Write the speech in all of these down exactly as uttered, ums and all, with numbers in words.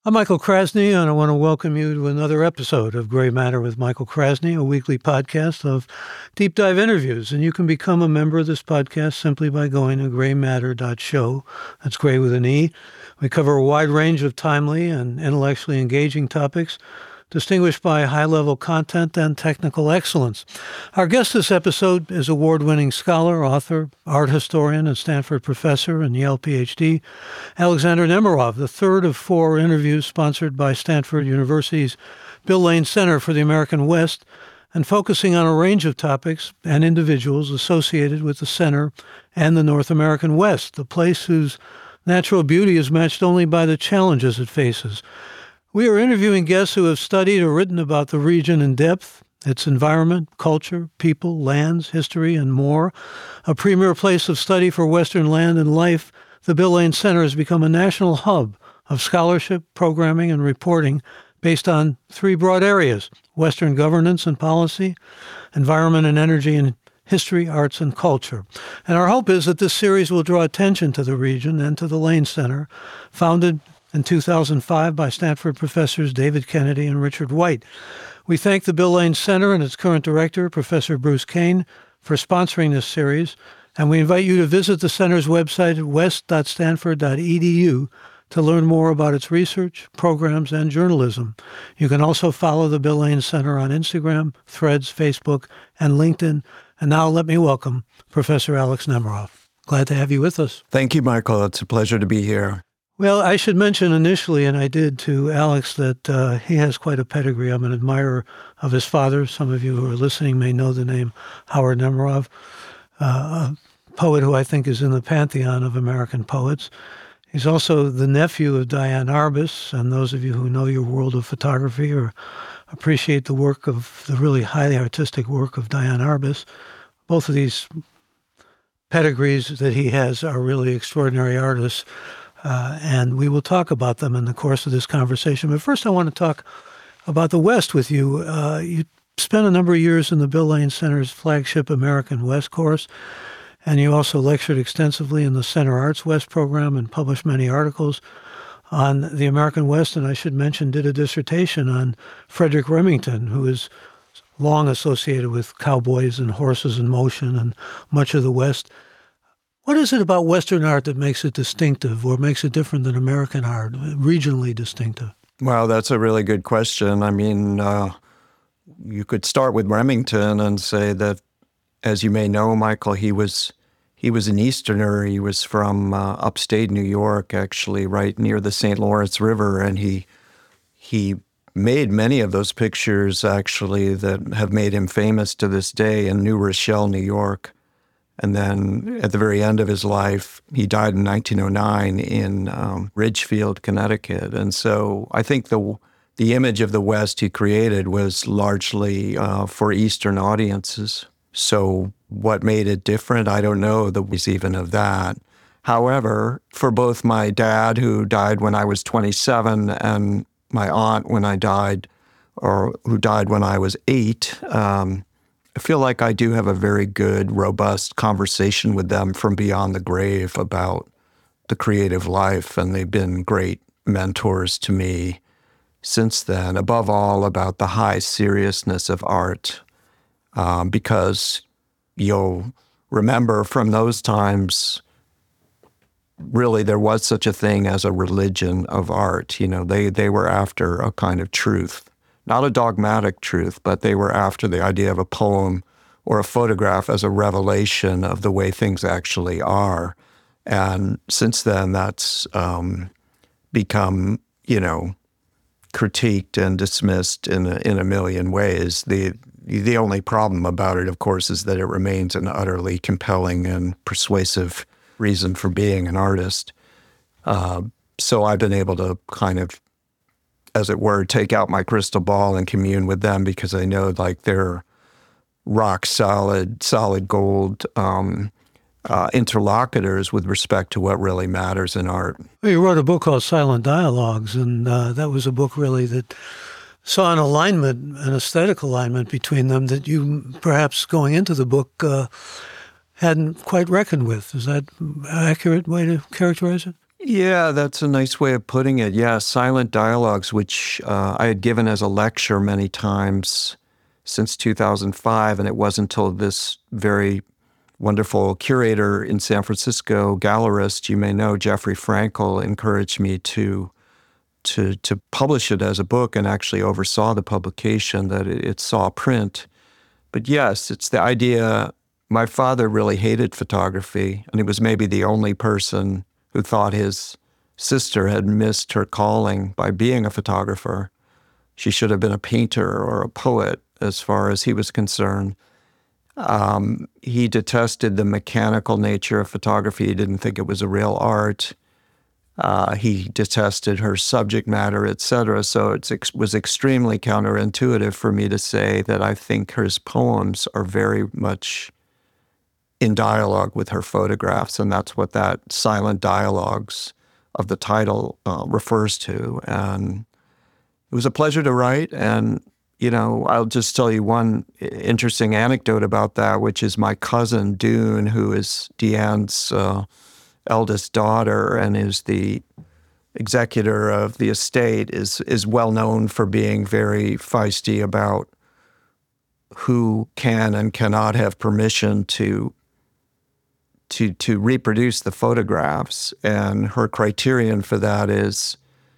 I'm Michael Krasny, and I want to welcome you to another episode of Gray Matter with Michael Krasny, a weekly podcast of deep dive interviews. And you can become a member of this podcast simply by going to gray matter dot show. That's gray with an E. We cover a wide range of timely and intellectually engaging topics, distinguished by high-level content and technical excellence. Our guest this episode is award-winning scholar, author, art historian, and Stanford professor and Yale P H D, Alexander Nemerov, the third of four interviews sponsored by Stanford University's Bill Lane Center for the American West, and focusing on a range of topics and individuals associated with the center and the North American West, the place whose natural beauty is matched only by the challenges it faces. We are interviewing guests who have studied or written about the region in depth, its environment, culture, people, lands, history, and more. A premier place of study for Western land and life, the Bill Lane Center has become a national hub of scholarship, programming, and reporting based on three broad areas: Western governance and policy, environment and energy, and history, arts, and culture. And our hope is that this series will draw attention to the region and to the Lane Center, founded in two thousand five by Stanford professors David Kennedy and Richard White. We thank the Bill Lane Center and its current director, Professor Bruce Kane, for sponsoring this series, and we invite you to visit the center's website at west dot stanford dot e d u to learn more about its research, programs, and journalism. You can also follow the Bill Lane Center on Instagram, Threads, Facebook, and LinkedIn. And now let me welcome Professor Alex Nemerov. Glad to have you with us. Thank you, Michael. It's a pleasure to be here. Well, I should mention initially, and I did to Alex, that uh, he has quite a pedigree. I'm an admirer of his father. Some of you who are listening may know the name Howard Nemerov, uh, a poet who I think is in the pantheon of American poets. He's also the nephew of Diane Arbus, and those of you who know your world of photography or appreciate the work of the really highly artistic work of Diane Arbus, both of these pedigrees that he has are really extraordinary artists. Uh, and we will talk about them in the course of this conversation. But first, I want to talk about the West with you. Uh, you spent a number of years in the Bill Lane Center's flagship American West course, and you also lectured extensively in the Center Arts West program and published many articles on the American West, and I should mention did a dissertation on Frederic Remington, who is long associated with cowboys and horses in motion and much of the West. What is it about Western art that makes it distinctive or makes it different than American art, regionally distinctive? Well, that's a really good question. I mean, uh, you could start with Remington and say that, as you may know, Michael, he was he was an Easterner. He was from uh, upstate New York, actually, right near the Saint Lawrence River, and he he made many of those pictures, actually, that have made him famous to this day in New Rochelle, New York. And then at the very end of his life, he died in nineteen oh nine in um, Ridgefield, Connecticut. And so I think the the image of the West he created was largely uh, for Eastern audiences. So what made it different? I don't know that was even of that. However, for both my dad, who died when I was twenty-seven, and my aunt when I died, or who died when I was eight, um, I feel like I do have a very good, robust conversation with them from beyond the grave about the creative life, and they've been great mentors to me since then, above all about the high seriousness of art, um, because you'll remember from those times, really there was such a thing as a religion of art. You know, they, they were after a kind of truth. Not a dogmatic truth, but they were after the idea of a poem or a photograph as a revelation of the way things actually are. And since then, that's um, become, you know, critiqued and dismissed in a, in a million ways. The the only problem about it, of course, is that it remains an utterly compelling and persuasive reason for being an artist. Uh, so I've been able to kind of, as it were, take out my crystal ball and commune with them, because I know like they're rock solid, solid gold um, uh, interlocutors with respect to what really matters in art. Well, you wrote a book called Silent Dialogues, and uh, that was a book really that saw an alignment, an aesthetic alignment between them that you perhaps going into the book uh, hadn't quite reckoned with. Is that an accurate way to characterize it? Yeah, that's a nice way of putting it. Yeah, silent dialogues, which uh, I had given as a lecture many times since two thousand five, and it wasn't until this very wonderful curator in San Francisco, gallerist, you may know, Jeffrey Frankel, encouraged me to to to publish it as a book, and actually oversaw the publication, that it, it saw print. But yes, it's the idea. My father really hated photography, and he was maybe the only person who thought his sister had missed her calling by being a photographer. She should have been a painter or a poet, as far as he was concerned. Um, he detested the mechanical nature of photography. He didn't think it was a real art. Uh, he detested her subject matter, et cetera. So it ex- was extremely counterintuitive for me to say that I think her poems are very much in dialogue with her photographs, and that's what that silent dialogues of the title uh, refers to. And it was a pleasure to write, and you know, I'll just tell you one interesting anecdote about that, which is my cousin Dune, who is Deanne's uh, eldest daughter and is the executor of the estate, is is well known for being very feisty about who can and cannot have permission to to to reproduce the photographs. And her criterion for that is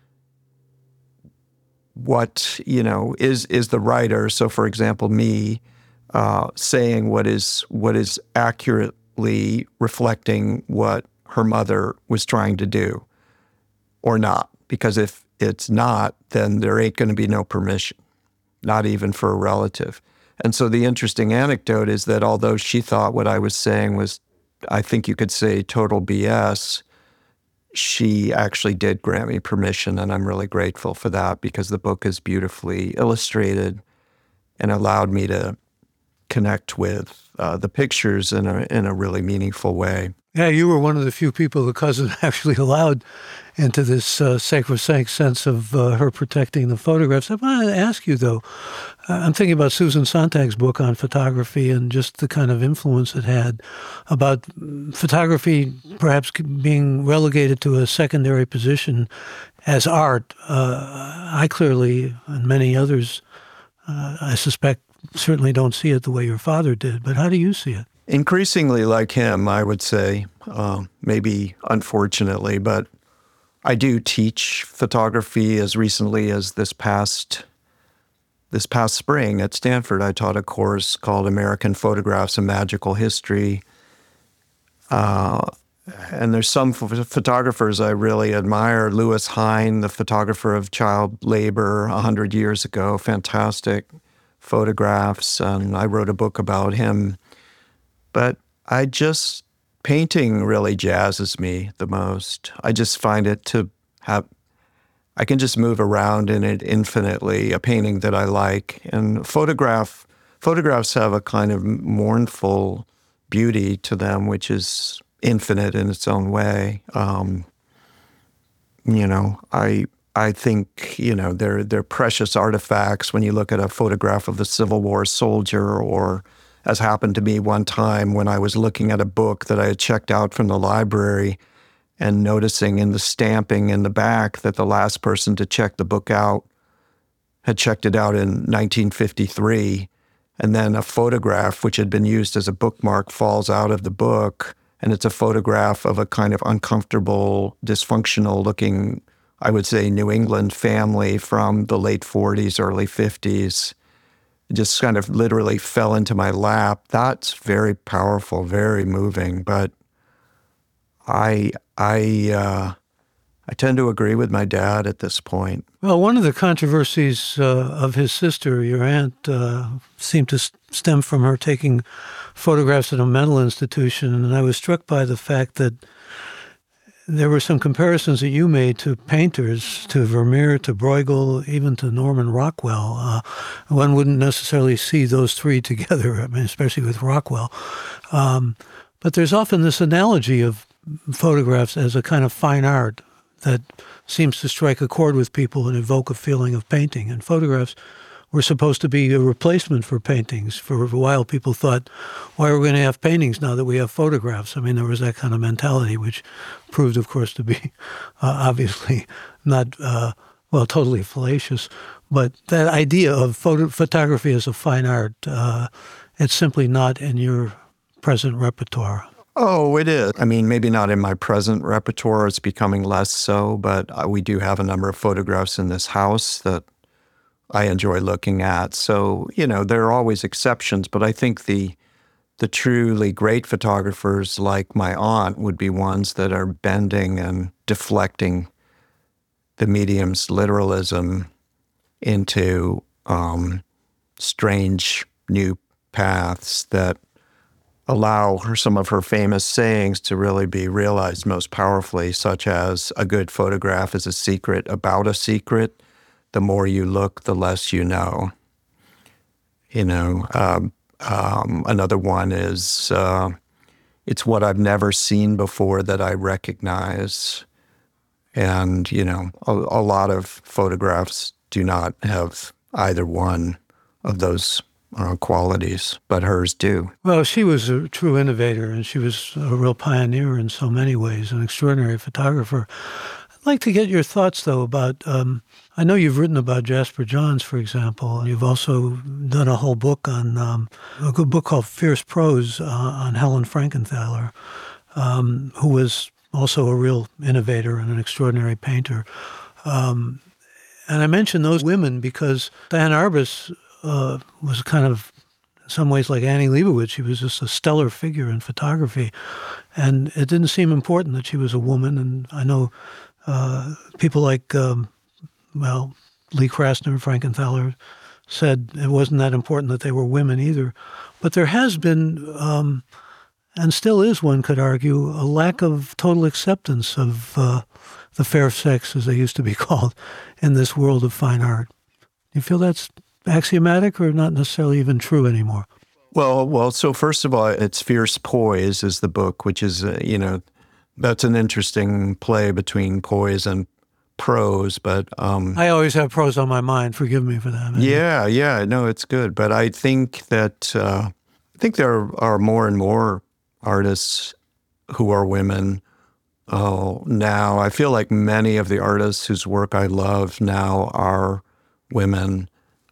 what, you know, is is the writer. So, for example, me uh, saying what is what is accurately reflecting what her mother was trying to do, or not. Because if it's not, then there ain't going to be no permission, not even for a relative. And so the interesting anecdote is that although she thought what I was saying was, I think you could say, total B S, she actually did grant me permission, and I'm really grateful for that, because the book is beautifully illustrated and allowed me to connect with uh, the pictures in a in a really meaningful way. Yeah, you were one of the few people the cousin actually allowed into this uh, sacrosanct sense of uh, her protecting the photographs. I want to ask you, though, uh, I'm thinking about Susan Sontag's book on photography and just the kind of influence it had about photography perhaps being relegated to a secondary position as art. Uh, I clearly, and many others, uh, I suspect, certainly don't see it the way your father did. But how do you see it? Increasingly like him, I would say, uh, maybe unfortunately, but I do teach photography. As recently as this past this past spring at Stanford, I taught a course called American Photographs: A Magical History. Uh, and there's some ph- photographers I really admire. Louis Hine, the photographer of child labor a hundred years ago, fantastic photographs, and I wrote a book about him. But I just, painting really jazzes me the most. I just find it to have, I can just move around in it infinitely, a painting that I like. And photograph, photographs have a kind of mournful beauty to them, which is infinite in its own way. Um, you know, I I think, you know, they're, they're precious artifacts when you look at a photograph of the Civil War soldier, or as happened to me one time when I was looking at a book that I had checked out from the library and noticing in the stamping in the back that the last person to check the book out had checked it out in nineteen fifty-three. And then a photograph, which had been used as a bookmark, falls out of the book. And it's a photograph of a kind of uncomfortable, dysfunctional looking, I would say, New England family from the late forties, early fifties. It just kind of literally fell into my lap. That's very powerful, very moving. But I, I, uh, I tend to agree with my dad at this point. Well, one of the controversies uh, of his sister, your aunt, uh, seemed to stem from her taking photographs at a mental institution. And I was struck by the fact that there were some comparisons that you made to painters, to Vermeer, to Bruegel, even to Norman Rockwell. Uh, one wouldn't necessarily see those three together, I mean, especially with Rockwell. Um, but there's often this analogy of photographs as a kind of fine art that seems to strike a chord with people and evoke a feeling of painting. And photographs were supposed to be a replacement for paintings. For a while, people thought, why are we going to have paintings now that we have photographs? I mean, there was that kind of mentality, which proved, of course, to be uh, obviously not, uh, well, totally fallacious. But that idea of photo- photography as a fine art, uh, it's simply not in your present repertoire. Oh, it is. I mean, maybe not in my present repertoire. It's becoming less so, but uh, we do have a number of photographs in this house that I enjoy looking at. So, you know, there are always exceptions, but I think the the truly great photographers like my aunt would be ones that are bending and deflecting the medium's literalism into um, strange new paths that allow her some of her famous sayings to really be realized most powerfully, such as a good photograph is a secret about a secret. The more you look, the less you know. You know, um, um, another one is, uh, it's what I've never seen before that I recognize. And, you know, a, a lot of photographs do not have either one of those uh, qualities, but hers do. Well, she was a true innovator, and she was a real pioneer in so many ways, an extraordinary photographer. I'd like to get your thoughts, though, about, um, I know you've written about Jasper Johns, for example. You've also done a whole book on, um, a good book called Fierce Prose uh, on Helen Frankenthaler, um, who was also a real innovator and an extraordinary painter. Um, and I mention those women because Diane Arbus uh, was kind of, in some ways, like Annie Leibovitz. She was just a stellar figure in photography. And it didn't seem important that she was a woman. And I know uh, people like, um, well, Lee Krasner, Frankenthaler, said it wasn't that important that they were women either. But there has been, um, and still is, one could argue, a lack of total acceptance of uh, the fair sex, as they used to be called, in this world of fine art. Do you feel that's axiomatic or not necessarily even true anymore? Well, well. So first of all, it's Fierce Poise is the book, which is, uh, you know, that's an interesting play between poise and prose. But um, I always have prose on my mind. Forgive me for that. yeah, yeah, no, it's good. But I think that uh, I think there are more and more artists who are women uh, now. I feel like many of the artists whose work I love now are women.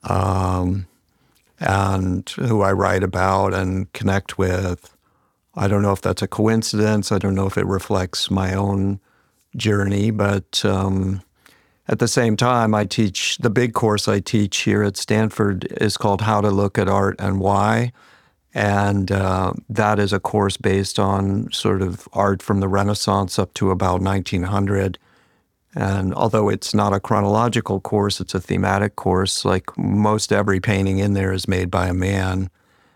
Um, and who I write about and connect with. I don't know if that's a coincidence. I don't know if it reflects my own journey, but um, at the same time, I teach, the big course I teach here at Stanford is called How to Look at Art and Why. And uh, that is a course based on sort of art from the Renaissance up to about nineteen hundred. And although it's not a chronological course, it's a thematic course. Like most every painting in there is made by a man.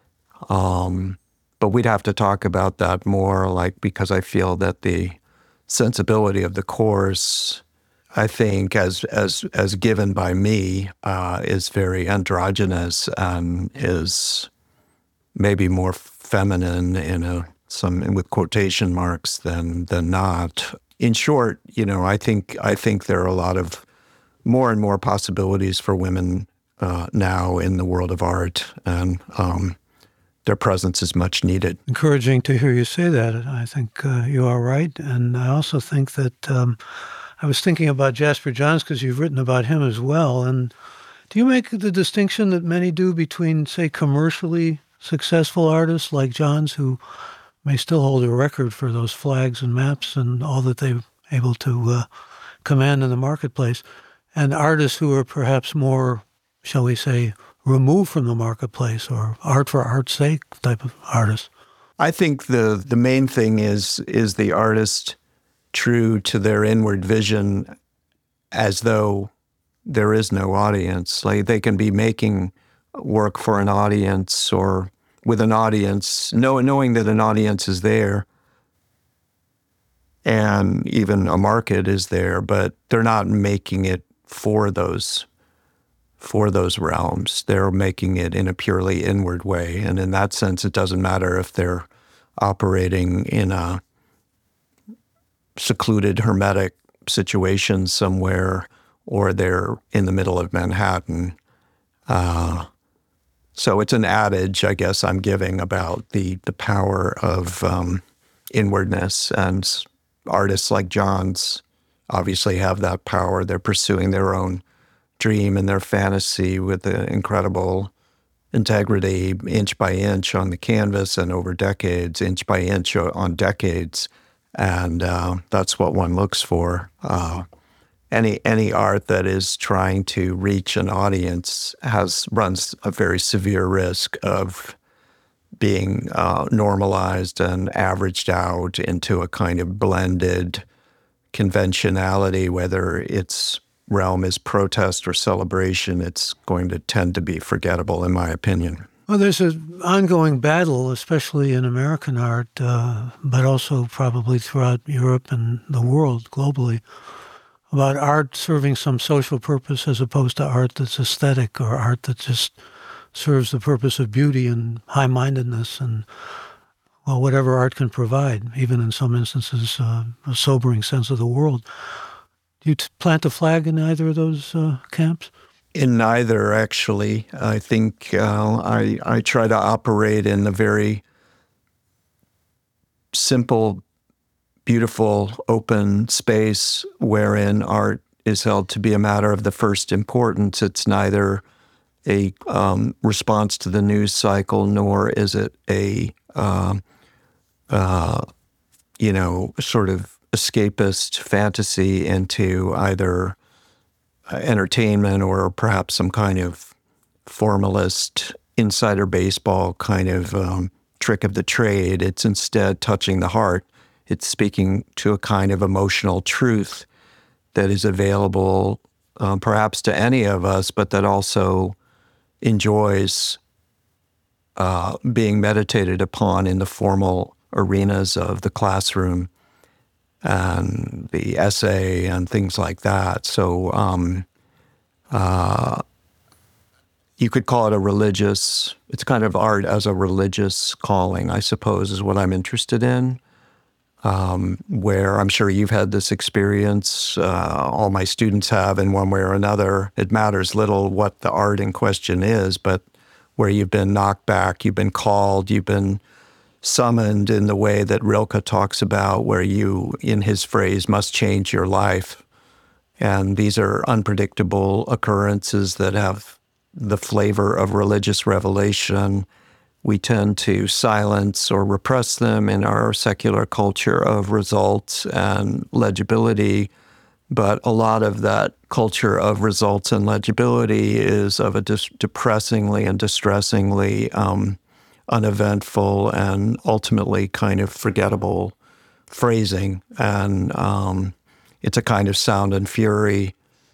Um, but we'd have to talk about that more, like, because I feel that the sensibility of the course, I think, as as as given by me, uh, is very androgynous and is maybe more feminine in a some with quotation marks than than not. In short, you know, I think I think there are a lot of more and more possibilities for women uh, now in the world of art, and um, their presence is much needed. Encouraging to hear you say that. I think uh, you are right, and I also think that um, I was thinking about Jasper Johns because you've written about him as well. And do you make the distinction that many do between, say, commercially successful artists like Johns, who may still hold a record for those flags and maps and all that they're able to uh, command in the marketplace, and artists who are perhaps more, shall we say, removed from the marketplace, or art for art's sake type of artists? I think the the main thing is is the artist true to their inward vision, as though there is no audience. Like they can be making work for an audience or with an audience, know, knowing that an audience is there and even a market is there, but they're not making it for those for those realms. They're making it in a purely inward way. And in that sense, it doesn't matter if they're operating in a secluded, hermetic situation somewhere or they're in the middle of Manhattan. Uh, so it's an adage, I guess, I'm giving about the the power of um, inwardness, and artists like John's obviously have that power. They're pursuing their own dream and their fantasy with the incredible integrity, inch by inch on the canvas and over decades, inch by inch on decades. And uh, that's what one looks for. Uh, any any art that is trying to reach an audience has runs a very severe risk of being uh, normalized and averaged out into a kind of blended conventionality, whether its realm is protest or celebration. It's going to tend to be forgettable, in my opinion. Well, there's an ongoing battle, especially in American art, uh, but also probably throughout Europe and the world globally, about art serving some social purpose as opposed to art that's aesthetic, or art that just serves the purpose of beauty and high-mindedness and, well, whatever art can provide, even in some instances, uh, a sobering sense of the world. Do you t- plant a flag in either of those uh, camps? In neither, actually. I think uh, I, I try to operate in a very simple, beautiful, open space wherein art is held to be a matter of the first importance. It's neither a um, response to the news cycle, nor is it a, uh, uh, you know, sort of escapist fantasy into either entertainment or perhaps some kind of formalist insider baseball kind of um, trick of the trade. It's instead touching the heart. It's speaking to a kind of emotional truth that is available um, perhaps to any of us, but that also enjoys uh, being meditated upon in the formal arenas of the classroom and the essay and things like that. So um, uh, you could call it a religious, it's kind of art as a religious calling, I suppose, is what I'm interested in, um, where I'm sure you've had this experience, uh, all my students have in one way or another. It matters little what the art in question is, but where you've been knocked back, you've been called, you've been summoned in the way that Rilke talks about, where you, in his phrase, must change your life. And these are unpredictable occurrences that have the flavor of religious revelation. We tend to silence or repress them in our secular culture of results and legibility. But a lot of that culture of results and legibility is of a dis- depressingly and distressingly um, uneventful and ultimately kind of forgettable phrasing. And um, it's a kind of sound and fury.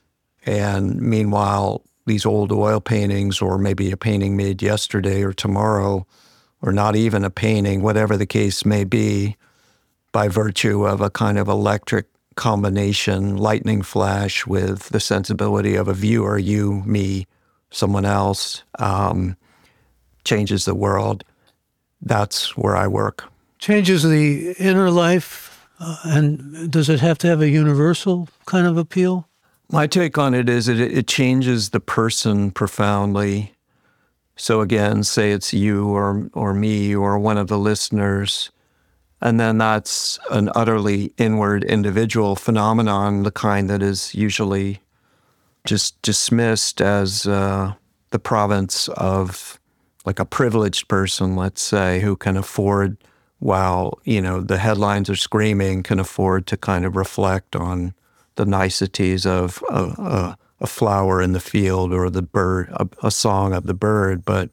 And meanwhile, these old oil paintings, or maybe a painting made yesterday or tomorrow, or not even a painting, whatever the case may be, by virtue of a kind of electric combination, lightning flash with the sensibility of a viewer, you, me, someone else, um, changes the world. That's where I work. Changes the inner life, uh, and does it have to have a universal kind of appeal? My take on it is it, it changes the person profoundly. So again, say it's you or or me or one of the listeners, and then that's an utterly inward individual phenomenon, the kind that is usually just dismissed as uh, the province of like a privileged person, let's say, who can afford, while, you know, the headlines are screaming, can afford to kind of reflect on the niceties of a, a, a flower in the field or the bird, a, a song of the bird. But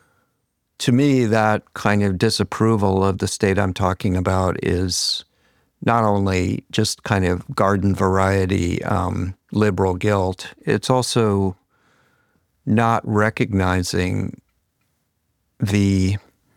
to me, that kind of disapproval of the state I'm talking about is not only just kind of garden variety um, liberal guilt, it's also not recognizing the,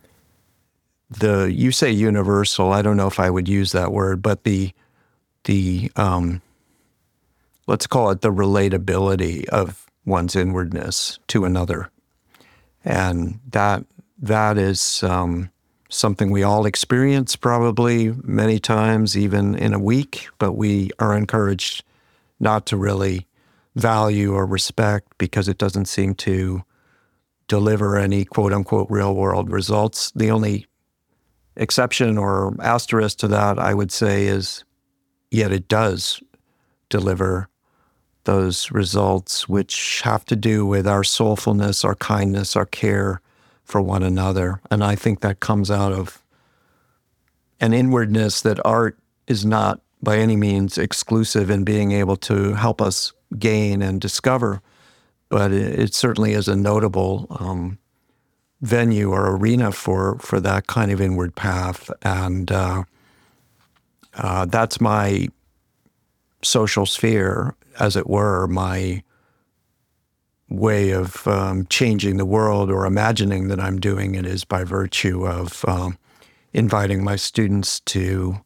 the you say universal, I don't know if I would use that word, but the, the um, let's call it the relatability of one's inwardness to another. And that that is um, something we all experience probably many times, even in a week, but we are encouraged not to really value or respect because it doesn't seem to deliver any quote-unquote real-world results. The only exception or asterisk to that, I would say, is yet it does deliver those results which have to do with our soulfulness, our kindness, our care for one another. And I think that comes out of an inwardness that art is not by any means exclusive in being able to help us gain and discover, but it, it certainly is a notable um, venue or arena for, for that kind of inward path. And uh, uh, that's my social sphere, as it were, my way of um, changing the world or imagining that I'm doing it is by virtue of um, inviting my students to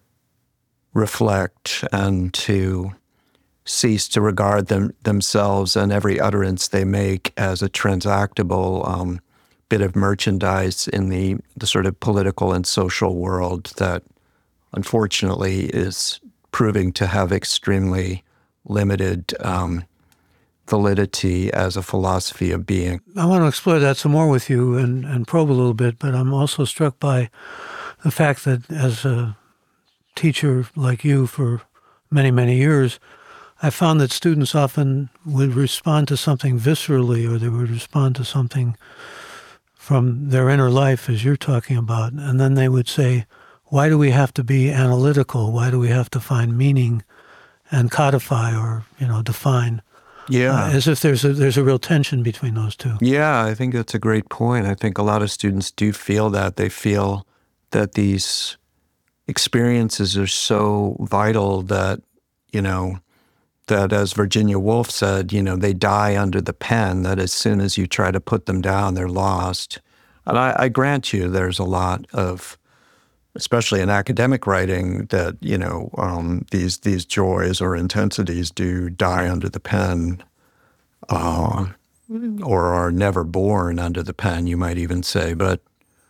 reflect and to cease to regard them themselves and every utterance they make as a transactable um, bit of merchandise in the, the sort of political and social world that unfortunately is proving to have extremely limited um, validity as a philosophy of being. I want to explore that some more with you and, and probe a little bit, but I'm also struck by the fact that as a teacher like you for many, many years, I found that students often would respond to something viscerally, or they would respond to something from their inner life, as you're talking about, and then they would say, why do we have to be analytical? Why do we have to find meaning and codify or, you know, define? Yeah. Uh, as if there's a, there's a real tension between those two. Yeah, I think that's a great point. I think a lot of students do feel that. They feel that these experiences are so vital that, you know, that as Virginia Woolf said, you know, they die under the pen, that as soon as you try to put them down, they're lost. And I, I grant you there's a lot of, especially in academic writing, that, you know, um, these these joys or intensities do die under the pen, uh, or are never born under the pen, you might even say. But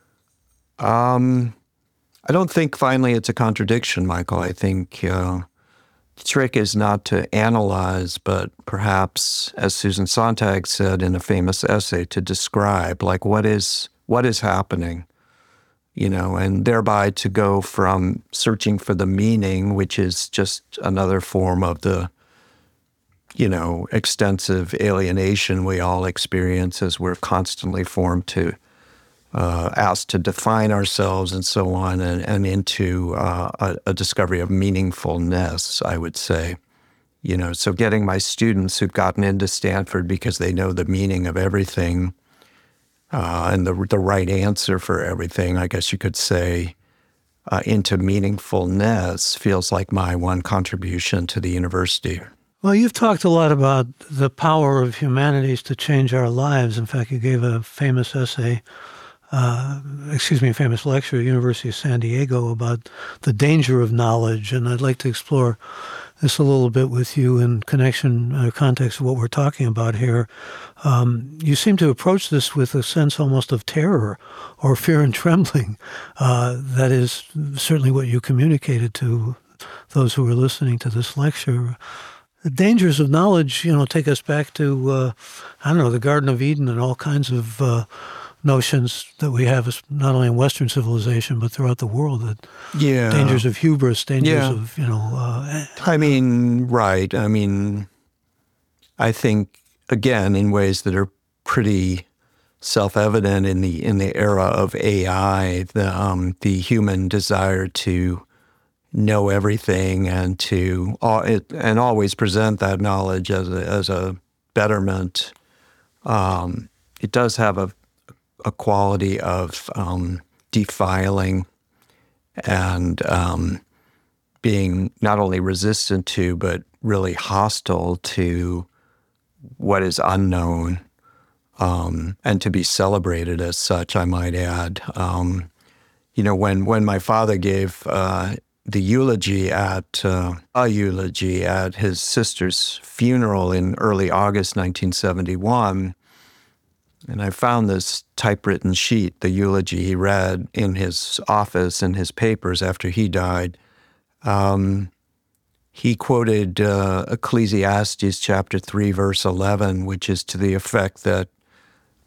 um, I don't think, finally, it's a contradiction, Michael. I think uh, the trick is not to analyze, but perhaps, as Susan Sontag said in a famous essay, to describe, like, what is what is happening, you know, and thereby to go from searching for the meaning, which is just another form of the, you know, extensive alienation we all experience as we're constantly formed to, uh, asked to define ourselves and so on, and, and into uh, a, a discovery of meaningfulness, I would say. You know, so getting my students who've gotten into Stanford because they know the meaning of everything, Uh, and the the right answer for everything, I guess you could say, uh, into meaningfulness feels like my one contribution to the university. Well, you've talked a lot about the power of humanities to change our lives. In fact, you gave a famous essay, uh, excuse me, a famous lecture at the University of San Diego about the danger of knowledge, and I'd like to explore this a little bit with you in connection, uh, context of what we're talking about here. Um, you seem to approach this with a sense almost of terror or fear and trembling. Uh, that is certainly what you communicated to those who were listening to this lecture. The dangers of knowledge, you know, take us back to, uh, I don't know, the Garden of Eden and all kinds of uh, notions that we have, not only in Western civilization, but throughout the world. That Yeah. dangers of hubris, dangers Yeah. of, you know... Uh, I mean, right. I mean, I think, again, in ways that are pretty self-evident in the in the era of A I, the um, the human desire to know everything and to uh, it, and always present that knowledge as a, as a betterment. Um, it does have a a quality of um, defiling and um, being not only resistant to, but really hostile to what is unknown, um, and to be celebrated as such, I might add. Um, you know, when, when my father gave uh, the eulogy at, uh, a eulogy at his sister's funeral in early August nineteen seventy-one, and I found this typewritten sheet, the eulogy he read in his office in his papers after he died. Um, he quoted uh, Ecclesiastes chapter three, verse eleven, which is to the effect that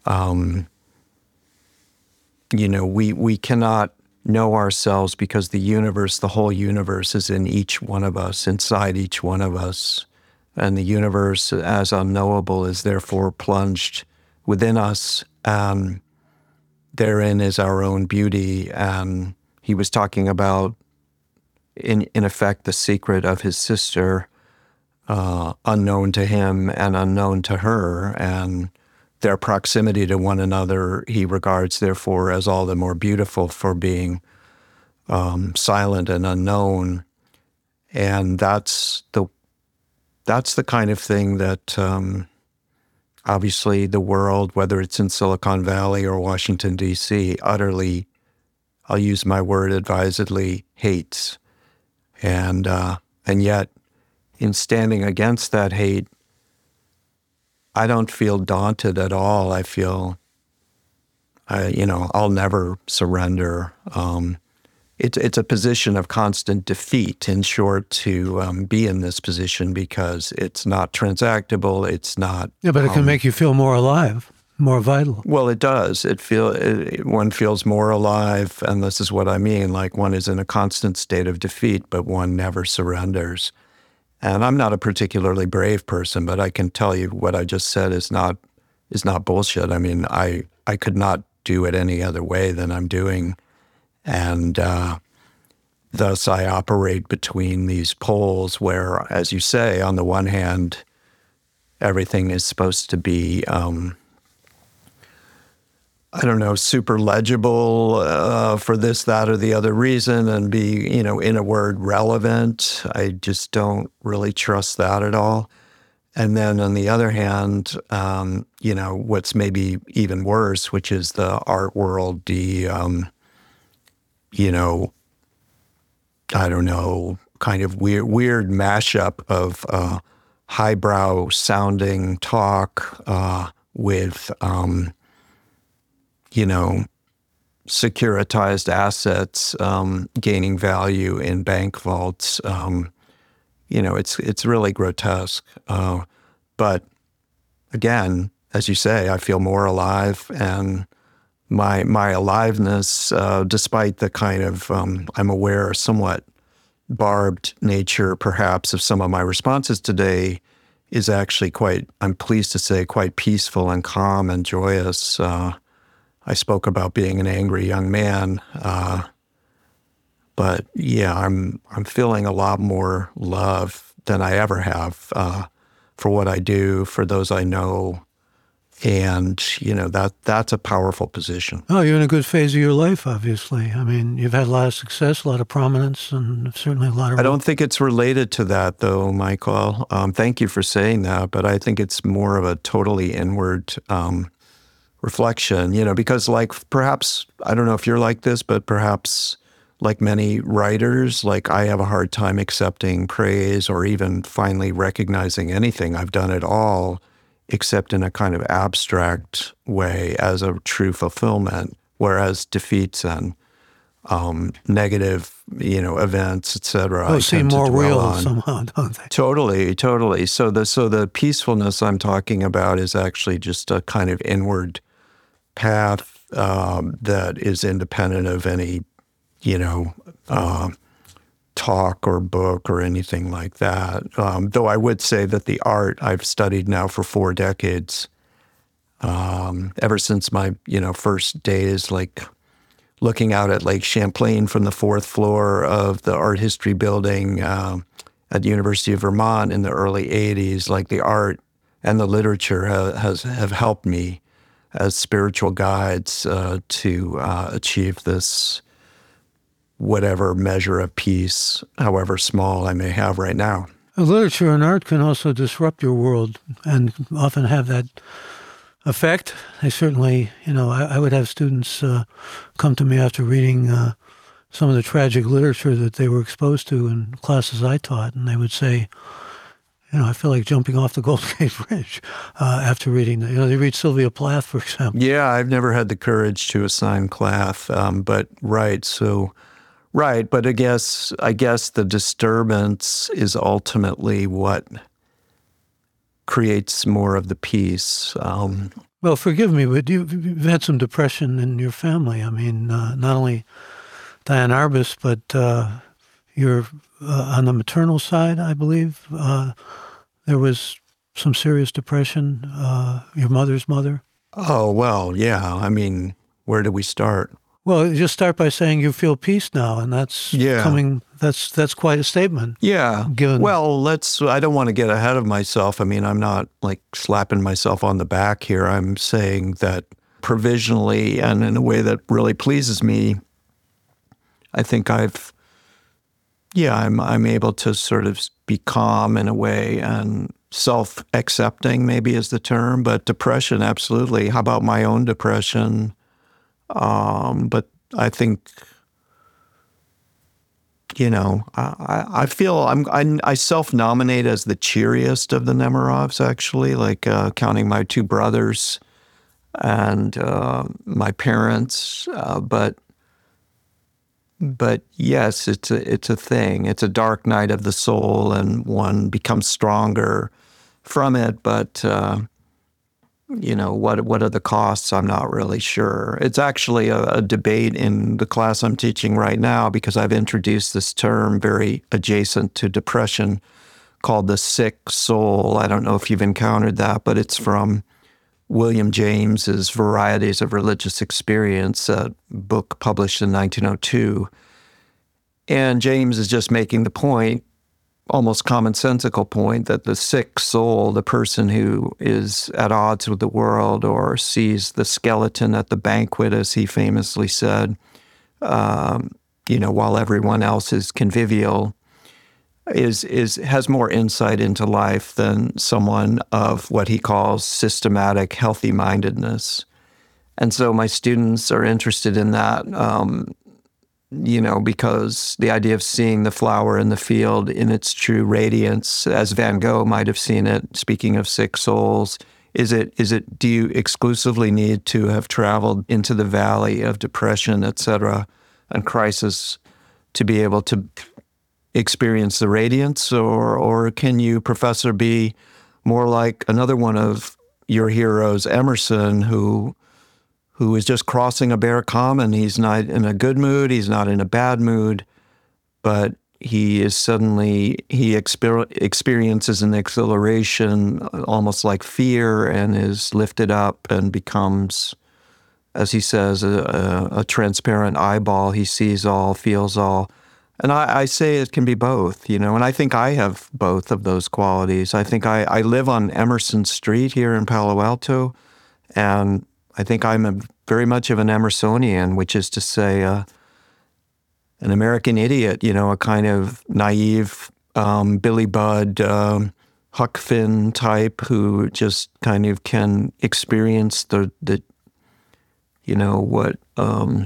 Um, you know, we, we cannot know ourselves because the universe, the whole universe is in each one of us, inside each one of us. And the universe, as unknowable, is therefore plunged within us. Um, therein is our own beauty. And he was talking about, in, in effect, the secret of his sister, uh, unknown to him and unknown to her. And their proximity to one another he regards, therefore, as all the more beautiful for being um, silent and unknown. And that's the that's the kind of thing that um, obviously the world, whether it's in Silicon Valley or Washington, D C, utterly, I'll use my word advisedly, hates. And uh, and yet, in standing against that hate, I don't feel daunted at all. I feel, I, you know, I'll never surrender. Um, it's it's a position of constant defeat, in short, to um, be in this position because it's not transactable. It's not. Yeah, but it can um, make you feel more alive, more vital. Well, it does. It feel it, one feels more alive, and this is what I mean. Like one is in a constant state of defeat, but one never surrenders. And I'm not a particularly brave person, but I can tell you what I just said is not is not bullshit. I mean, I I could not do it any other way than I'm doing, and uh, thus I operate between these poles where, as you say, on the one hand, everything is supposed to be, um, I don't know, super legible uh, for this, that, or the other reason, and be, you know, in a word, relevant. I just don't really trust that at all. And then on the other hand, um, you know, what's maybe even worse, which is the art world, the, um, you know, I don't know, kind of weird, weird mashup of uh, highbrow sounding talk uh, with, um, you know, securitized assets um, gaining value in bank vaults. Um, you know, it's it's really grotesque. Uh, but again, as you say, I feel more alive, and my my aliveness, uh, despite the kind of um, I'm aware, somewhat barbed nature, perhaps, of some of my responses today, is actually quite, I'm pleased to say, quite peaceful and calm and joyous. Uh, I spoke about being an angry young man, uh, but yeah, I'm I'm feeling a lot more love than I ever have uh, for what I do, for those I know, and you know that that's a powerful position. Oh, you're in a good phase of your life, obviously. I mean, you've had a lot of success, a lot of prominence, and certainly a lot of. I don't think it's related to that, though, Michael. Um, thank you for saying that, but I think it's more of a totally inward um, reflection. You know, because like perhaps I don't know if you're like this, but perhaps like many writers, like I have a hard time accepting praise or even finally recognizing anything. I've done it all, except in a kind of abstract way as a true fulfillment, whereas defeats and um, negative, you know, events, et cetera. Oh, seem more real somehow, don't they? Totally, totally. So the so the peacefulness I'm talking about is actually just a kind of inward path um, that is independent of any, you know, uh, talk or book or anything like that. Um, though I would say that the art I've studied now for four decades, um, ever since my, you know, first days, like looking out at Lake Champlain from the fourth floor of the art history building um, at the University of Vermont in the early eighties, like the art and the literature ha- has have helped me as spiritual guides uh, to uh, achieve this whatever measure of peace, however small I may have right now. Literature and art can also disrupt your world and often have that effect. I certainly, you know, I, I would have students uh, come to me after reading uh, some of the tragic literature that they were exposed to in classes I taught, and they would say, you know, I feel like jumping off the Golden Gate Bridge uh, after reading that. You know, they read Sylvia Plath, for example. Yeah, I've never had the courage to assign Plath, um, but right, so... Right, but I guess I guess the disturbance is ultimately what creates more of the peace. Um, Well, forgive me, but you've, you've had some depression in your family. I mean, uh, not only Diane Arbus, but uh, you're uh, on the maternal side, I believe. Uh, there was some serious depression. Uh, your mother's mother. Oh, well, yeah. I mean, where do we start? Well, just start by saying you feel peace now, and that's Yeah. coming. That's that's quite a statement. Yeah. Given- Well, let's, I don't want to get ahead of myself. I mean, I'm not like slapping myself on the back here. I'm saying that provisionally and in a way that really pleases me, I think I've, yeah, I'm, I'm able to sort of be calm in a way and self-accepting maybe is the term, but depression, absolutely. How about my own depression? Um, but I think, you know, I, I feel I'm, I, I self-nominate as the cheeriest of the Nemirovs, actually, like uh, counting my two brothers and uh, my parents. Uh, but, but yes, it's a, it's a thing. It's a dark night of the soul, and one becomes stronger from it. But uh, you know, what what are the costs? I'm not really sure. It's actually a, a debate in the class I'm teaching right now, because I've introduced this term very adjacent to depression called the sick soul. I don't know if you've encountered that, but it's from William James's Varieties of Religious Experience, a book published in nineteen oh two. And James is just making the point, almost commonsensical point, that the sick soul, the person who is at odds with the world or sees the skeleton at the banquet, as he famously said, um, you know, while everyone else is convivial, is is has more insight into life than someone of what he calls systematic healthy-mindedness. And so my students are interested in that, um, you know, because the idea of seeing the flower in the field in its true radiance, as Van Gogh might have seen it, speaking of sick souls, is it, is it, do you exclusively need to have traveled into the valley of depression, et cetera, and crisis to be able to experience the radiance? Or, or can you, Professor, be more like another one of your heroes, Emerson, who who is just crossing a bare common? He's not in a good mood, he's not in a bad mood, but he is suddenly, he exper- experiences an exhilaration almost like fear, and is lifted up and becomes, as he says, a, a, a transparent eyeball. He sees all, feels all. And I, I say it can be both, you know, and I think I have both of those qualities. I think I, I live on Emerson Street here in Palo Alto, and I think I'm a, very much of an Emersonian, which is to say uh, an American idiot, you know, a kind of naive um, Billy Budd, um, Huck Finn type who just kind of can experience the, the you know, what, um,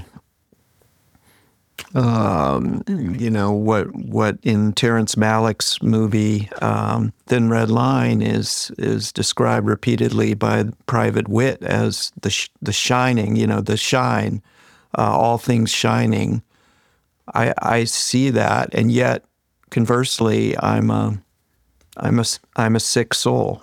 um, you know, what what in Terrence Malick's movie um, Thin Red Line is is described repeatedly by Private Wit as the sh- the shining, you know, the shine, uh, all things shining. I I see that, and yet conversely, I'm a I'm a I'm a sick soul,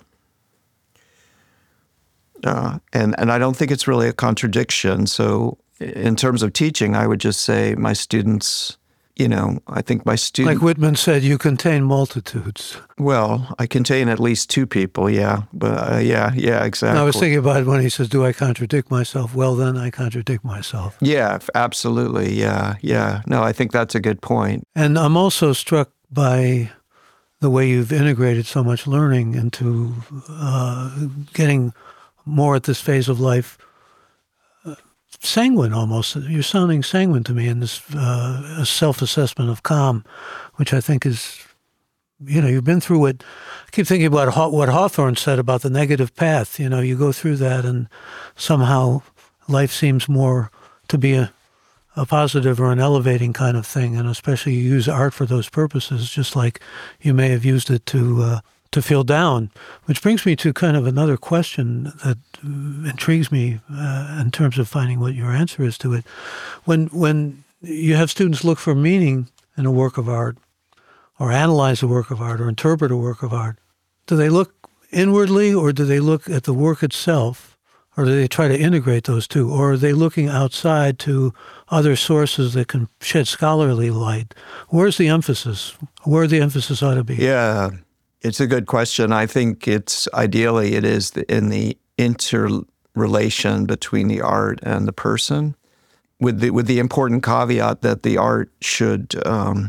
uh, and and I don't think it's really a contradiction. So, in terms of teaching, I would just say my students, you know, I think my students... Like Whitman said, you contain multitudes. Well, I contain at least two people, yeah. But uh, yeah, yeah, exactly. And I was thinking about it when he says, do I contradict myself? Well, then I contradict myself. Yeah, absolutely, yeah, yeah. No, I think that's a good point. And I'm also struck by the way you've integrated so much learning into uh, getting more at this phase of life sanguine almost. You're sounding sanguine to me in this uh, self-assessment of calm, which I think is, you know, you've been through it. I keep thinking about Haw- what Hawthorne said about the negative path. You know, you go through that and somehow life seems more to be a, a positive or an elevating kind of thing. And especially you use art for those purposes, just like you may have used it to uh, to feel down, which brings me to kind of another question that intrigues me uh, in terms of finding what your answer is to it. When when you have students look for meaning in a work of art, or analyze a work of art, or interpret a work of art, do they look inwardly, or do they look at the work itself, Or do they try to integrate those two? Or are they looking outside to other sources that can shed scholarly light? Where's the emphasis? Where the emphasis ought to be? Yeah, it's a good question. I think it's ideally it is in the interrelation between the art and the person, with the with the important caveat that the art should um,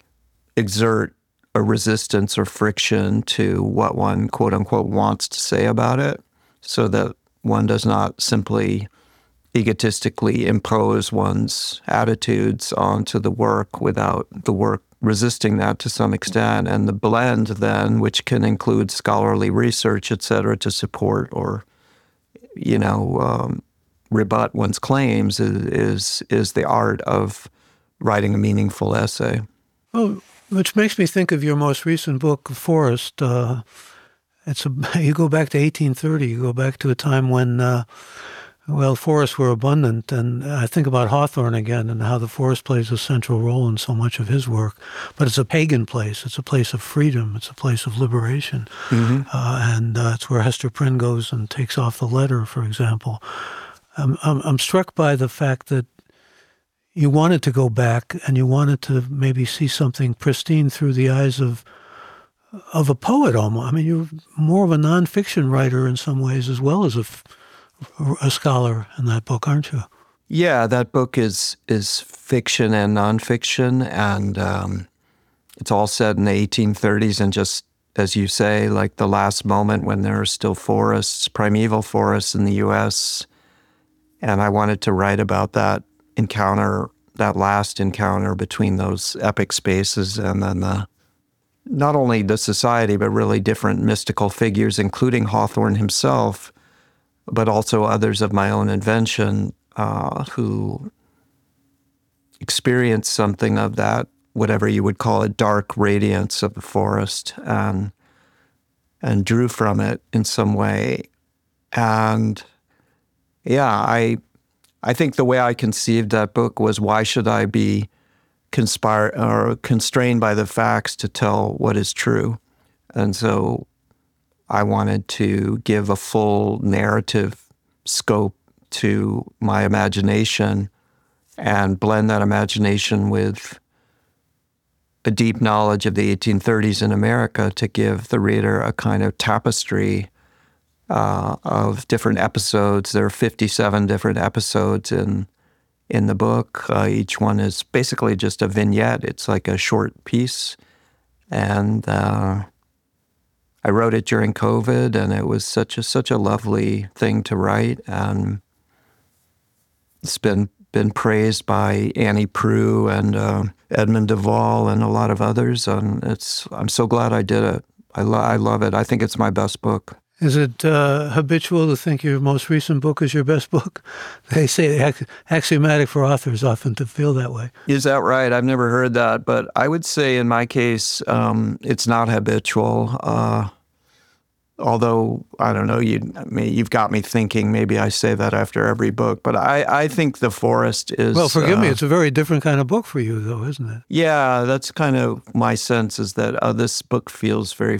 exert a resistance or friction to what one, quote unquote, wants to say about it, so that one does not simply egotistically impose one's attitudes onto the work without the work resisting that to some extent. And the blend then, which can include scholarly research, et cetera, to support or, you know, um, rebut one's claims is, is is the art of writing a meaningful essay. Well, which makes me think of your most recent book, Forest. Uh, it's a, you go back to eighteen thirty. You go back to a time when, uh, well, forests were abundant. And I think about Hawthorne again and how the forest plays a central role in so much of his work. But it's a pagan place. It's a place of freedom. It's a place of liberation. Mm-hmm. Uh, and uh, it's where Hester Prynne goes and takes off the letter, for example. I'm, I'm, I'm struck by the fact that you wanted to go back and you wanted to maybe see something pristine through the eyes of of a poet almost. I mean, you're more of a nonfiction writer in some ways as well as a, a scholar in that book, aren't you? Yeah, that book is is fiction and nonfiction, and um, it's all set in the eighteen thirties, and just, as you say, like the last moment when there are still forests, primeval forests in the U S, and I wanted to write about that encounter, that last encounter between those epic spaces and then the not only the society, but really different mystical figures, including Hawthorne himself, but also others of my own invention uh, who experienced something of that, whatever you would call it, dark radiance of the forest, and and drew from it in some way. And yeah, I I think the way I conceived that book was, why should I be conspire or constrained by the facts to tell what is true? And so I wanted to give a full narrative scope to my imagination and blend that imagination with a deep knowledge of the eighteen thirties in America to give the reader a kind of tapestry uh, of different episodes. There are fifty-seven different episodes in in the book. Uh, each one is basically just a vignette. It's like a short piece. And uh, I wrote it during COVID, and it was such a such a lovely thing to write. And it's been been praised by Annie Proulx and uh, Edmund Duvall and a lot of others. And it's I'm so glad I did it. I, lo- I love it. I think it's my best book. Is it uh, habitual to think your most recent book is your best book? They say ax- axiomatic for authors often to feel that way. Is that right? I've never heard that, but I would say in my case, um, it's not habitual. Uh, although, I don't know, you, I mean, you've got me thinking maybe I say that after every book, but I, I think The Forest is... Well, forgive uh, me, it's a very different kind of book for you, though, isn't it? Yeah, that's kind of my sense, is that uh, this book feels very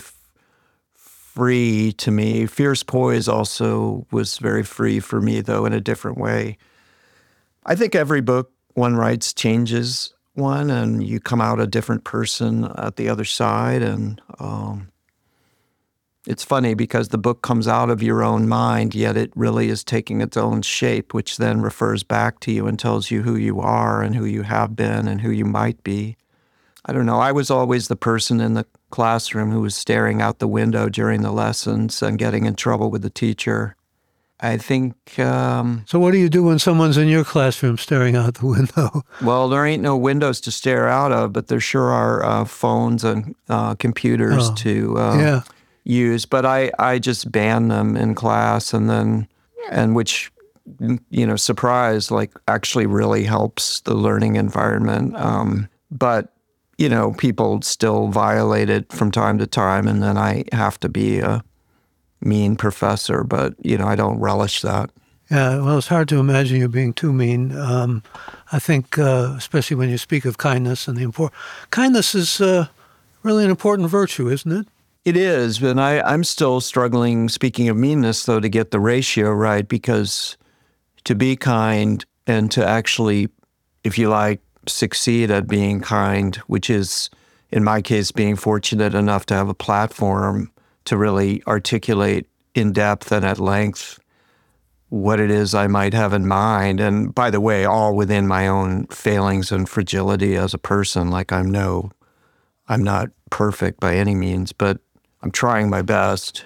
free to me. Fierce Poise also was very free for me, though, in a different way. I think every book one writes changes one, and you come out a different person at the other side. And um, it's funny because the book comes out of your own mind, yet it really is taking its own shape, which then refers back to you and tells you who you are and who you have been and who you might be. I don't know. I was always the person in the classroom who was staring out the window during the lessons and getting in trouble with the teacher. I think... Um, so what do you do when someone's in your classroom staring out the window? Well, there ain't no windows to stare out of, but there sure are uh, phones and uh, computers oh, to uh, yeah. use. But I, I just ban them in class, and then, and which, you know, surprise, like actually really helps the learning environment. Um, but you know, people still violate it from time to time, and then I have to be a mean professor, but, you know, I don't relish that. Yeah, well, it's hard to imagine you being too mean. Um, I think, uh, especially when you speak of kindness and the import, kindness is uh, really an important virtue, isn't it? It is, and I, I'm still struggling, speaking of meanness, though, to get the ratio right, because to be kind and to actually, if you like, succeed at being kind, which is, in my case, being fortunate enough to have a platform to really articulate in depth and at length what it is I might have in mind. And by the way, all within my own failings and fragility as a person. Like I'm no, I'm not perfect by any means, but I'm trying my best.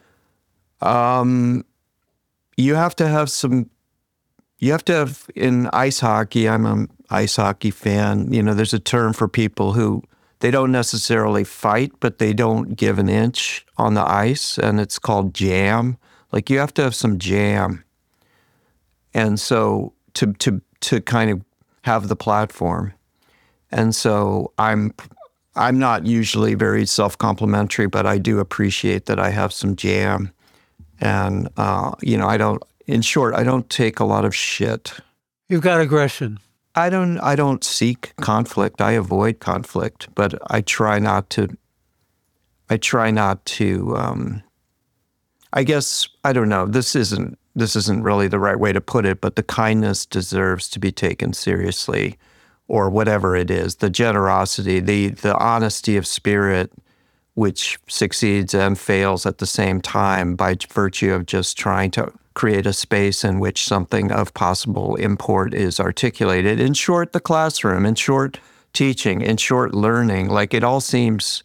Um, you have to have some, you have to have, in ice hockey, I'm an ice hockey fan, you know, there's a term for people who, they don't necessarily fight, but they don't give an inch on the ice, and it's called jam. Like you have to have some jam. And so to to to kind of have the platform. And so I'm I'm not usually very self-complimentary, but I do appreciate that I have some jam. And, uh, you know, I don't, in short, I don't take a lot of shit. You've got aggression. I don't, I don't seek conflict. I avoid conflict, but I try not to, I try not to, um, I guess, I don't know, this isn't, this isn't really the right way to put it, but the kindness deserves to be taken seriously. Or whatever it is, the generosity, the the honesty of spirit, which succeeds and fails at the same time by virtue of just trying to create a space in which something of possible import is articulated. In short, the classroom, in short, teaching, in short, learning. Like it all seems,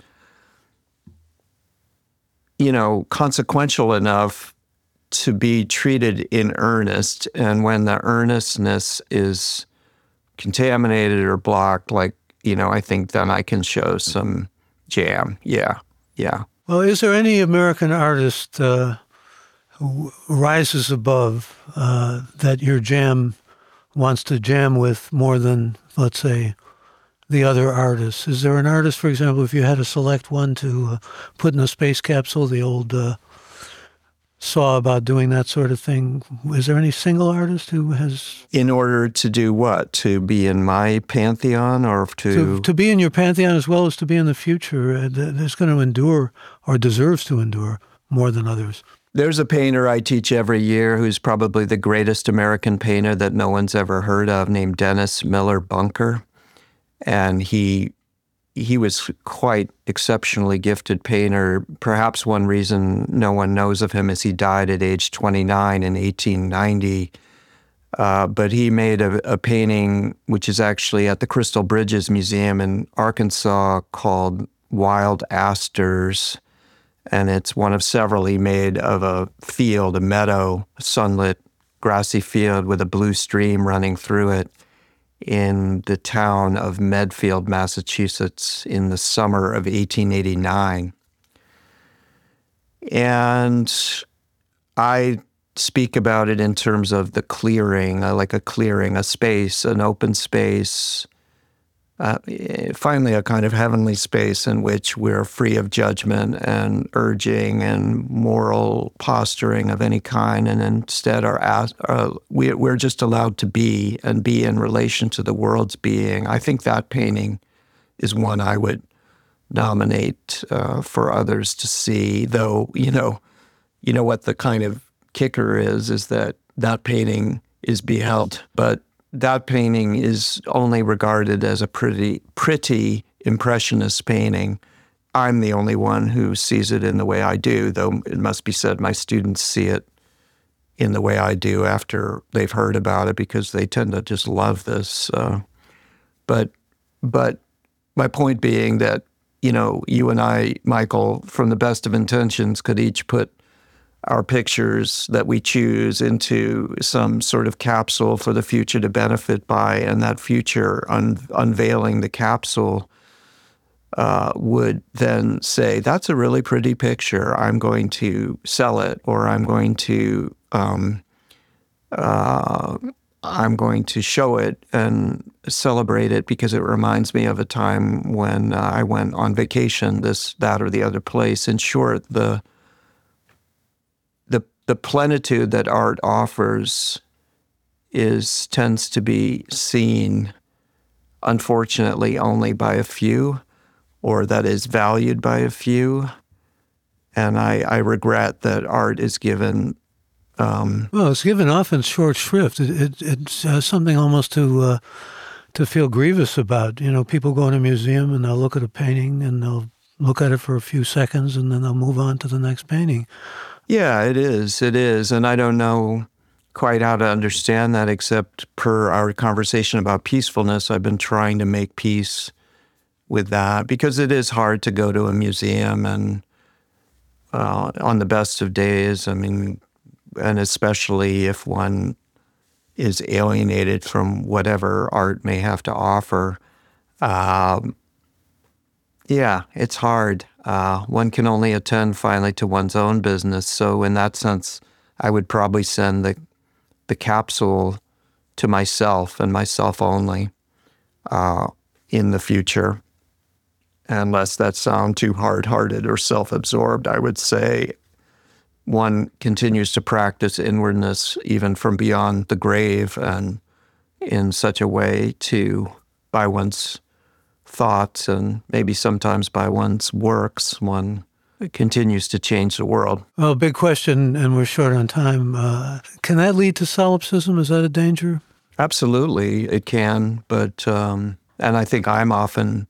you know, consequential enough to be treated in earnest. And when the earnestness is contaminated or blocked, like, you know, I think then I can show some jam. Yeah, yeah. Well, is there any American artist uh, who rises above uh, that your jam wants to jam with more than, let's say, the other artists? Is there an artist, for example, if you had to select one to uh, put in a space capsule, the old uh, saw about doing that sort of thing. Is there any single artist who has... In order to do what? To be in my pantheon or to... To, to be in your pantheon as well as to be in the future uh, that's going to endure or deserves to endure more than others? There's a painter I teach every year who's probably the greatest American painter that no one's ever heard of, named Dennis Miller Bunker. And he... He was quite exceptionally gifted painter. Perhaps one reason no one knows of him is he died at age twenty-nine in eighteen ninety. Uh, but he made a, a painting which is actually at the Crystal Bridges Museum in Arkansas called Wild Asters. And it's one of several he made of a field, a meadow, a sunlit, grassy field with a blue stream running through it, in the town of Medfield, Massachusetts, in the summer of eighteen eighty-nine. And I speak about it in terms of the clearing, uh, like a clearing, a space, an open space, uh, finally a kind of heavenly space in which we're free of judgment and urging and moral posturing of any kind, and instead are asked, uh, we, we're just allowed to be and be in relation to the world's being. I think that painting is one I would nominate uh, for others to see, though, you know, you know what the kind of kicker is, is that that painting is beheld, but that painting is only regarded as a pretty, pretty impressionist painting. I'm the only one who sees it in the way I do, though it must be said my students see it in the way I do after they've heard about it, because they tend to just love this. Uh, but, but my point being that, you know, you and I, Michael, from the best of intentions, could each put our pictures that we choose into some sort of capsule for the future to benefit by, and that future un- unveiling the capsule uh, would then say, that's a really pretty picture. I'm going to sell it, or I'm going to um, uh, I'm going to show it and celebrate it because it reminds me of a time when uh, I went on vacation, this, that, or the other place. In short, the the the plenitude that art offers is tends to be seen, unfortunately, only by a few, or that is valued by a few. And I, I regret that art is given. Um, well, it's given often short shrift. It, it, it's uh, something almost to uh, to feel grievous about. You know, people go in a museum and they'll look at a painting and they'll look at it for a few seconds and then they'll move on to the next painting. yeah, it is. It is. And I don't know quite how to understand that, except per our conversation about peacefulness. I've been trying to make peace with that because it is hard to go to a museum and uh, on the best of days. I mean, and especially if one is alienated from whatever art may have to offer. Um, yeah, it's hard. Uh, one can only attend finally to one's own business. So in that sense, I would probably send the the capsule to myself and myself only uh, in the future. Unless that sounds too hard-hearted or self-absorbed, I would say one continues to practice inwardness even from beyond the grave, and in such a way to, by one's thoughts and maybe sometimes by one's works, one continues to change the world. Well, big question, and we're short on time. Uh, can that lead to solipsism? Is that a danger? Absolutely, it can. But, um, and I think I'm often,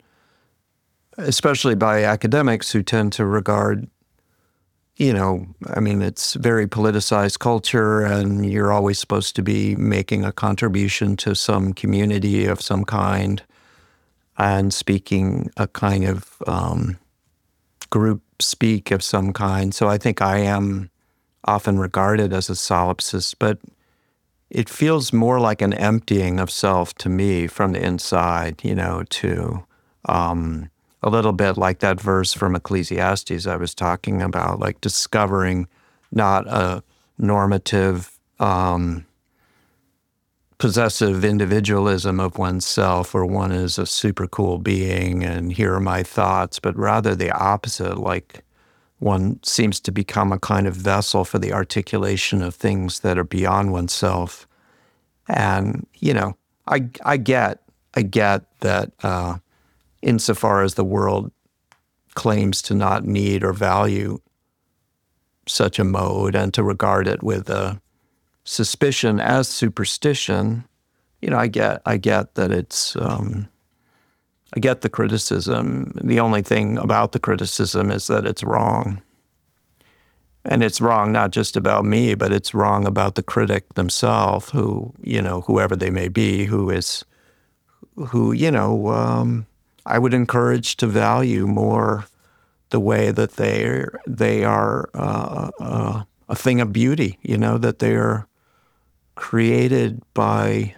especially by academics who tend to regard, you know, I mean, it's very politicized culture, and you're always supposed to be making a contribution to some community of some kind and speaking a kind of um, group speak of some kind. So I think I am often regarded as a solipsist, but it feels more like an emptying of self to me from the inside, you know, to um, a little bit like that verse from Ecclesiastes I was talking about, like discovering not a normative, um, possessive individualism of oneself, where one is a super cool being and here are my thoughts, but rather the opposite, like one seems to become a kind of vessel for the articulation of things that are beyond oneself. And, you know, I, I get, I get that uh, insofar as the world claims to not need or value such a mode and to regard it with a suspicion as superstition, you know, I get, I get that it's, um, I get the criticism. The only thing about the criticism is that it's wrong. And it's wrong not just about me, but it's wrong about the critic themselves, who, you know, whoever they may be, who is, who, you know, um, I would encourage to value more the way that they they are uh, uh, a thing of beauty, you know, that they are created by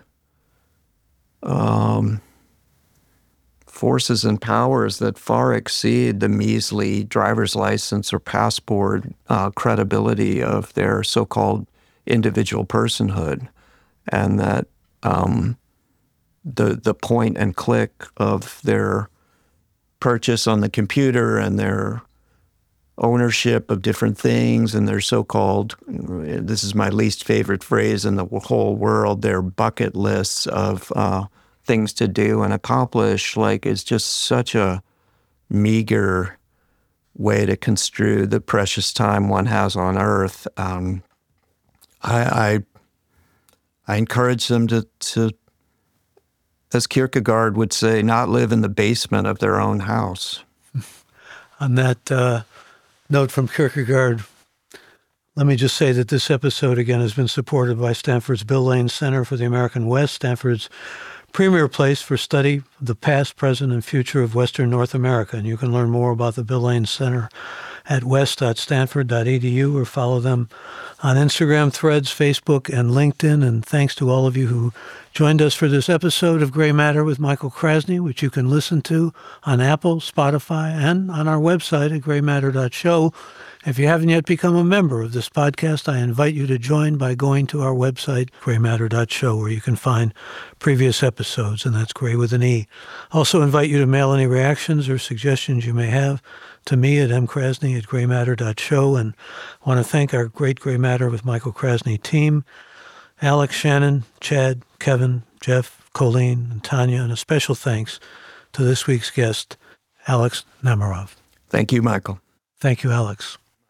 um, forces and powers that far exceed the measly driver's license or passport uh, credibility of their so-called individual personhood, and that um, the the point and click of their purchase on the computer and their ownership of different things and their so-called, this is my least favorite phrase in the whole world, their bucket lists of uh, things to do and accomplish, like, is just such a meager way to construe the precious time one has on earth. Um, I, I I encourage them to, to, as Kierkegaard would say, not live in the basement of their own house. On that uh, note from Kierkegaard, let me just say that this episode, again, has been supported by Stanford's Bill Lane Center for the American West, Stanford's premier place for study of the past, present, and future of Western North America. And you can learn more about the Bill Lane Center at west dot stanford dot e d u or follow them on Instagram, Threads, Facebook, and LinkedIn. And thanks to all of you who joined us for this episode of Gray Matter with Michael Krasny, which you can listen to on Apple, Spotify, and on our website at gray matter dot show. If you haven't yet become a member of this podcast, I invite you to join by going to our website, gray matter dot show, where you can find previous episodes, and that's Gray with an E. Also invite you to mail any reactions or suggestions you may have to me at m krasny at gray matter dot show. And I want to thank our great Gray Matter with Michael Krasny team, Alex, Shannon, Chad, Kevin, Jeff, Colleen, and Tanya, and a special thanks to this week's guest, Alex Namarov. Thank you, Michael. Thank you, Alex.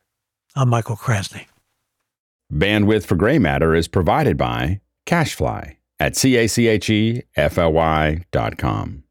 I'm Michael Krasny. Bandwidth for Gray Matter is provided by CacheFly at C A C H E F L Y dot com.